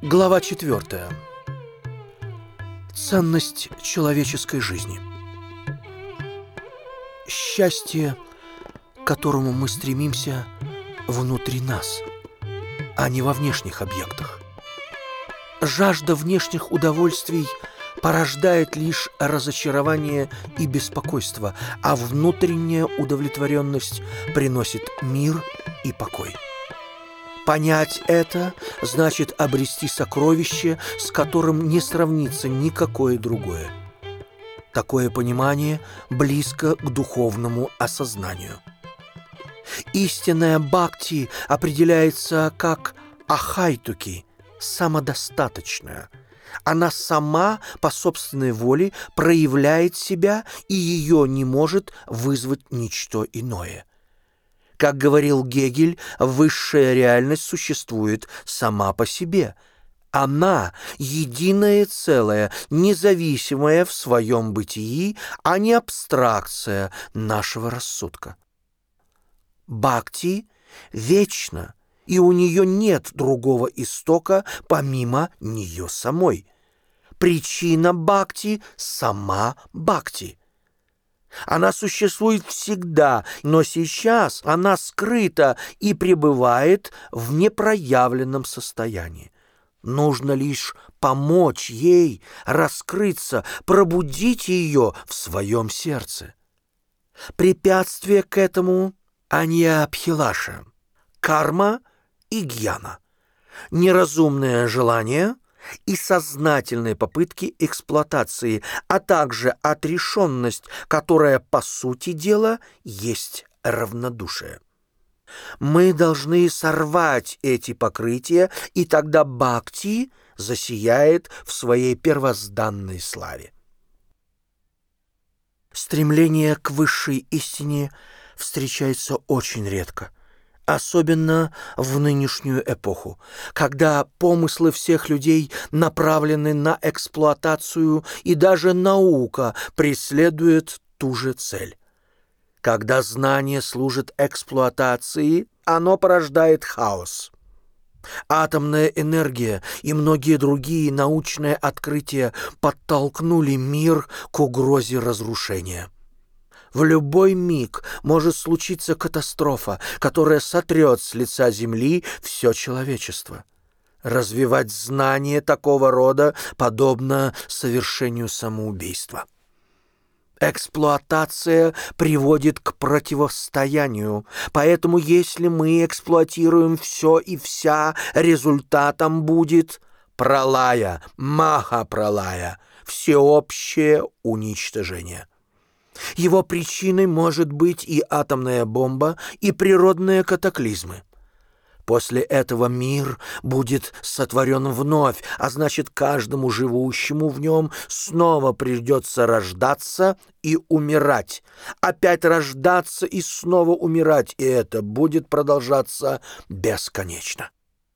Глава 4. Ценность человеческой жизни. Счастье, к которому мы стремимся, внутри нас, а не во внешних объектах. Жажда внешних удовольствий порождает лишь разочарование и беспокойство, а внутренняя удовлетворенность приносит мир и покой. Понять это значит обрести сокровище, с которым не сравнится никакое другое. Такое понимание близко к духовному осознанию. Истинная бхакти определяется как ахайтуки, самодостаточная. Она сама по собственной воле проявляет себя, и ее не может вызвать ничто иное. Как говорил Гегель, высшая реальность существует сама по себе. Она — единое целое, независимое в своем бытии, а не абстракция нашего рассудка. Бхакти вечна, и у нее нет другого истока помимо нее самой. Причина бхакти — сама бхакти. Она существует всегда, но сейчас она скрыта и пребывает в непроявленном состоянии. Нужно лишь помочь ей раскрыться, пробудить ее в своем сердце. Препятствие к этому — анья-абхилаша, карма и гьяна, неразумное желание и сознательные попытки эксплуатации, а также отрешенность, которая, по сути дела, есть равнодушие. Мы должны сорвать эти покрытия, и тогда бхакти засияет в своей первозданной славе. Стремление к высшей истине встречается очень редко, особенно в нынешнюю эпоху, когда помыслы всех людей направлены на эксплуатацию, и даже наука преследует ту же цель. Когда знание служит эксплуатации, оно порождает хаос. Атомная энергия и многие другие научные открытия подтолкнули мир к угрозе разрушения. В любой миг может случиться катастрофа, которая сотрет с лица земли все человечество. Развивать знания такого рода подобно совершению самоубийства. Эксплуатация приводит к противостоянию, поэтому если мы эксплуатируем все и вся, результатом будет пралая, маха-пралая, всеобщее уничтожение. Его причиной может быть и атомная бомба, и природные катаклизмы. После этого мир будет сотворен вновь, а значит, каждому живущему в нем снова придется рождаться и умирать, опять рождаться и снова умирать, и это будет продолжаться бесконечно.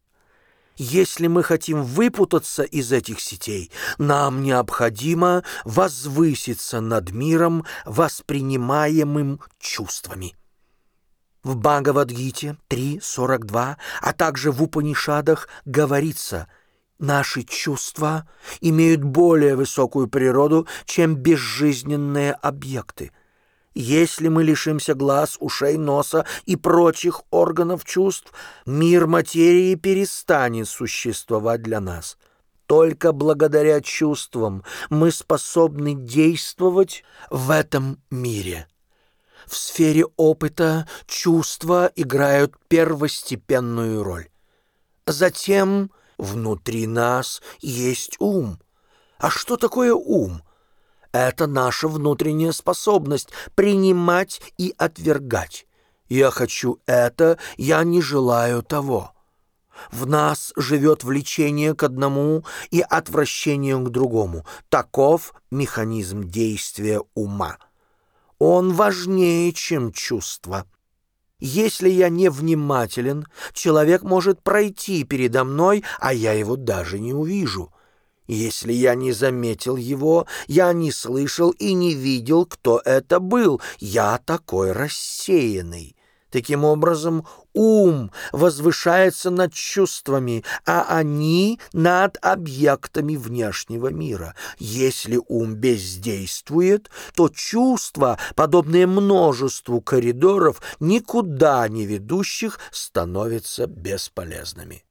Если мы хотим выпутаться из этих сетей, нам необходимо возвыситься над миром, воспринимаемым чувствами. В Бхагавад-гите 3.42, а также в Упанишадах говорится: наши чувства имеют более высокую природу, чем безжизненные объекты. Если мы лишимся глаз, ушей, носа и прочих органов чувств, мир материи перестанет существовать для нас. Только благодаря чувствам мы способны действовать в этом мире. В сфере опыта чувства играют первостепенную роль. Затем внутри нас есть ум. А что такое ум? Это наша внутренняя способность принимать и отвергать. Я хочу это, я не желаю того. В нас живет влечение к одному и отвращение к другому. Таков механизм действия ума. Он важнее, чем чувство. Если я невнимателен, человек может пройти передо мной, а я его даже не увижу. Если я не заметил его, я не слышал и не видел, кто это был. Я такой рассеянный. Таким образом, Ум возвышается над чувствами, а они над объектами внешнего мира. Если ум бездействует, то чувства, подобные множеству коридоров, никуда не ведущих, становятся бесполезными.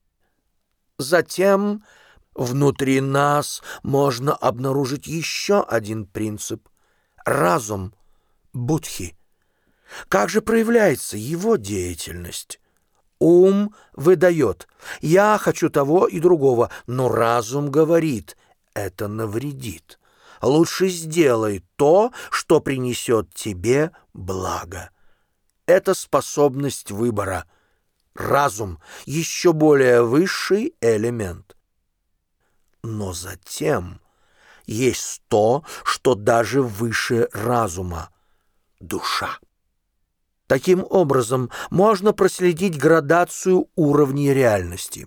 Затем внутри нас можно обнаружить еще один принцип — разум Будхи. Как же проявляется его деятельность? Ум выдает: «Я хочу того и другого», но разум говорит: «Это навредит. Лучше сделай то, что принесет тебе благо». Это способность выбора. Разум — еще более высший элемент. Но затем есть то, что даже выше разума — душа. Таким образом, можно проследить градацию уровней реальности.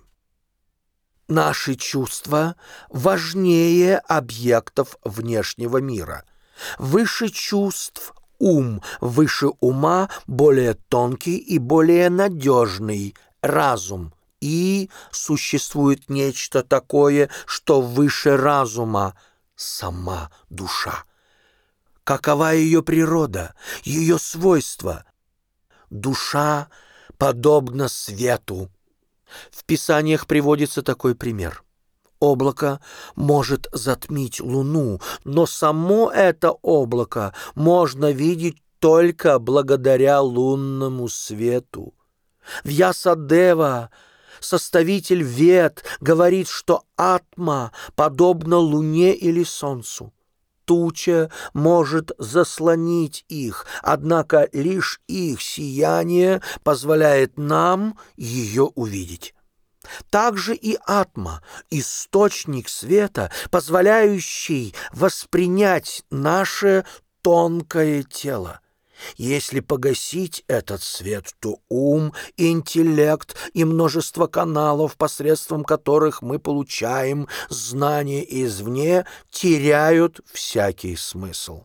Наши чувства важнее объектов внешнего мира. Выше чувств — ум, выше ума — более тонкий и более надежный разум. И существует нечто такое, что выше разума — сама душа. Какова ее природа, ее свойства? Душа подобна свету. В Писаниях приводится такой пример. Облако может затмить луну, но само это облако можно видеть только благодаря лунному свету. Вьясадева, составитель Вед, говорит, что атма подобна луне или солнцу. Туча может заслонить их, однако лишь их сияние позволяет нам ее увидеть. Также и атма — источник света, позволяющий воспринять наше тонкое тело. Если погасить этот свет, то ум, интеллект и множество каналов, посредством которых мы получаем знания извне, теряют всякий смысл.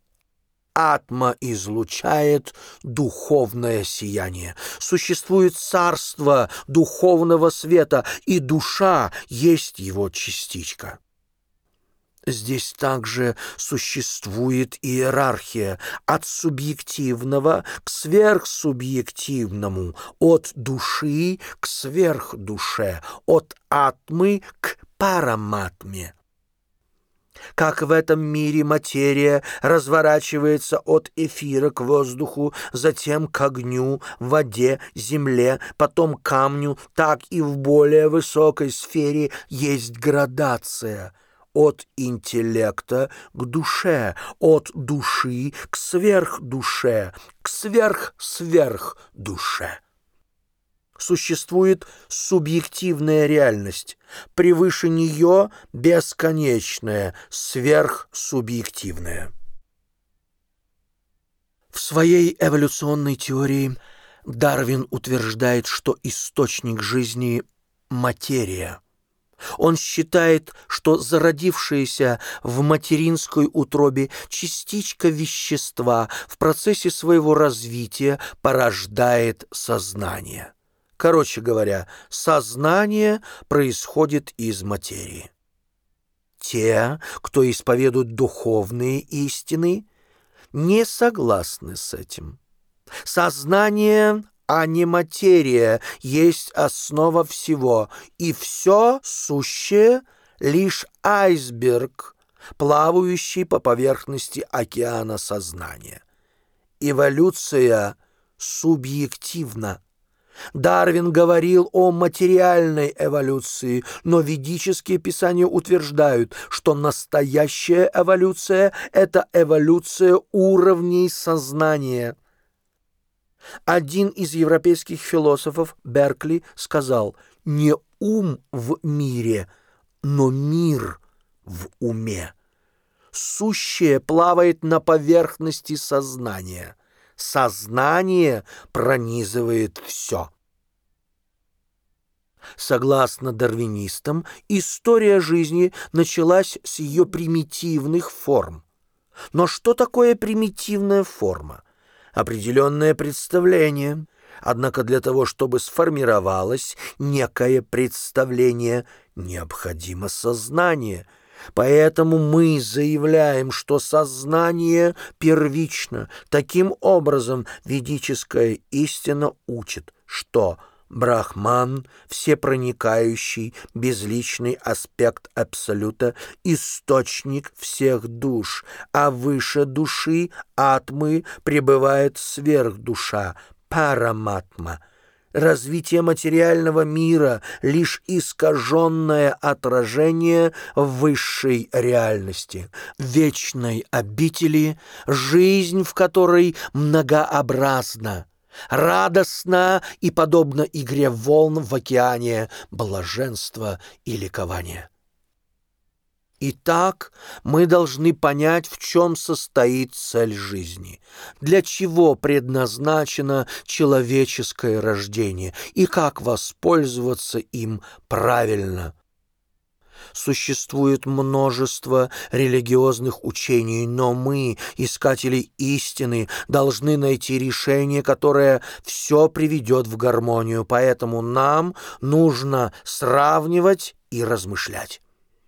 Атма излучает духовное сияние. Существует царство духовного света, и душа есть его частичка. Здесь также существует иерархия от субъективного к сверхсубъективному, от души к сверхдуше, от атмы к параматме. Как в этом мире материя разворачивается от эфира к воздуху, затем к огню, воде, земле, потом камню, так и в более высокой сфере есть градация — от интеллекта к душе, от души к сверхдуше, к сверхсверхдуше. Существует субъективная реальность, превыше нее бесконечная, сверхсубъективная. В своей эволюционной теории Дарвин утверждает, что источник жизни — материя. Он считает, что зародившаяся в материнской утробе частичка вещества в процессе своего развития порождает сознание. Короче говоря, сознание происходит из материи. Те, кто исповедует духовные истины, не согласны с этим. Сознание, а не материя, есть основа всего, и все сущее — лишь айсберг, плавающий по поверхности океана сознания. Эволюция субъективна. Дарвин говорил о материальной эволюции, но ведические писания утверждают, что настоящая эволюция — это эволюция уровней сознания. Один из европейских философов, Беркли, сказал: «Не ум в мире, но мир в уме». Сущее плавает на поверхности сознания. Сознание пронизывает все. Согласно дарвинистам, история жизни началась с ее примитивных форм. Но что такое примитивная форма? Определенное представление, Однако для того, чтобы сформировалось некое представление, необходимо сознание. Поэтому мы заявляем, что сознание первично. Таким образом, ведическая истина учит, что Брахман — всепроникающий, безличный аспект Абсолюта, источник всех душ, а выше души, атмы, пребывает сверхдуша, параматма. Развитие материального мира — лишь искаженное отражение высшей реальности, вечной обители, жизнь в которой многообразна, радостна и подобна игре волн в океане блаженства и ликования. Итак, мы должны понять, в чем состоит цель жизни, для чего предназначено человеческое рождение и как воспользоваться им правильно. Существует множество религиозных учений, но мы, искатели истины, должны найти решение, которое все приведет в гармонию, поэтому нам нужно сравнивать и размышлять.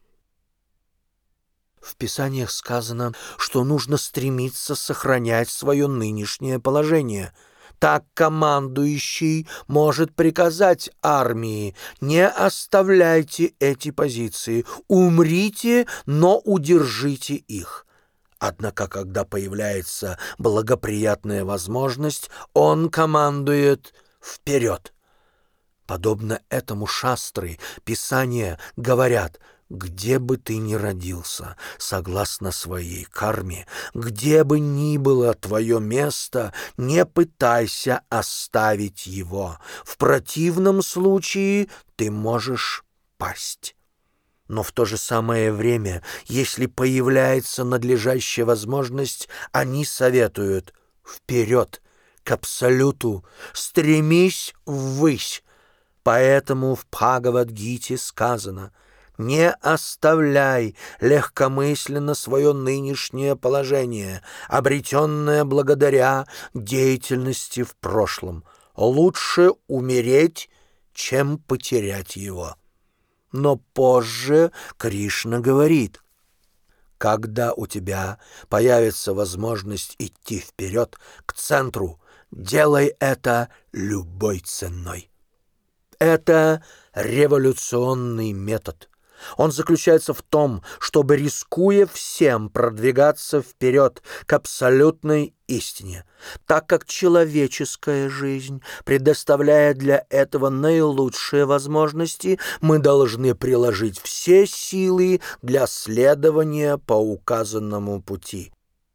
В Писаниях сказано, что нужно стремиться сохранять свое нынешнее положение. Так командующий может приказать армии: не оставляйте эти позиции, умрите, но удержите их. Однако, когда появляется благоприятная возможность, он командует вперед. Подобно этому шастры, Писания говорят: где бы ты ни родился, согласно своей карме, где бы ни было твое место, не пытайся оставить его. В противном случае ты можешь пасть. Но в то же самое время, если появляется надлежащая возможность, они советуют: вперед, к Абсолюту, стремись ввысь. Поэтому в Бхагавад-гите сказано: не оставляй легкомысленно свое нынешнее положение, обретенное благодаря деятельности в прошлом. Лучше умереть, чем потерять его. Но позже Кришна говорит: когда у тебя появится возможность идти вперед, к центру, делай это любой ценой. Это революционный метод. Он заключается в том, чтобы, рискуя всем, продвигаться вперед к абсолютной истине, так как человеческая жизнь предоставляет для этого наилучшие возможности, мы должны приложить все силы для следования по указанному пути.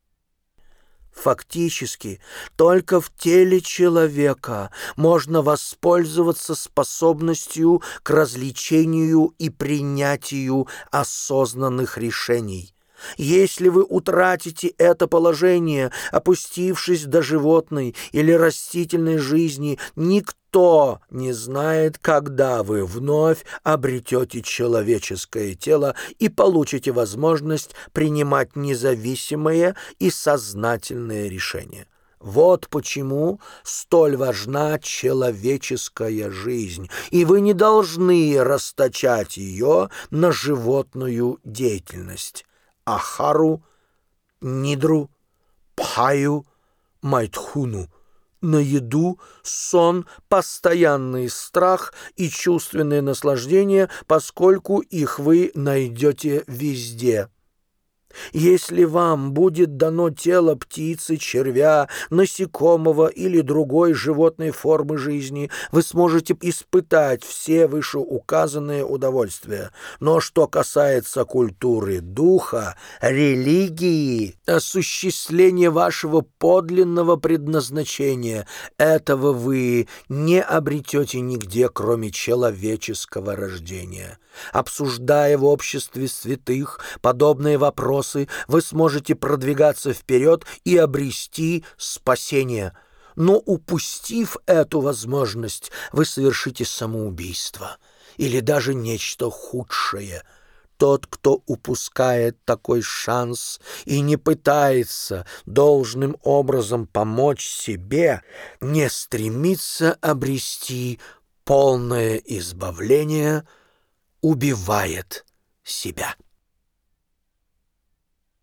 Фактически, только в теле человека можно воспользоваться способностью к развлечению и принятию осознанных решений. Если вы утратите это положение, опустившись до животной или растительной жизни, никто не знает, когда вы вновь обретете человеческое тело и получите возможность принимать независимые и сознательные решения. Вот почему столь важна человеческая жизнь, и вы не должны расточать ее на животную деятельность. Ахару, Нидру, Пхаю, Майтхуну, на еду, сон, постоянный страх и чувственное наслаждение, поскольку их вы найдете везде. Если вам будет дано тело птицы, червя, насекомого или другой животной формы жизни, вы сможете испытать все вышеуказанные удовольствия. Но что касается культуры духа, религии, осуществления вашего подлинного предназначения, этого вы не обретете нигде, кроме человеческого рождения. Обсуждая в обществе святых подобные вопросы, вы сможете продвигаться вперед и обрести спасение. Но, упустив эту возможность, вы совершите самоубийство или даже нечто худшее. Тот, кто упускает такой шанс и не пытается должным образом помочь себе, не стремится обрести полное избавление, убивает себя.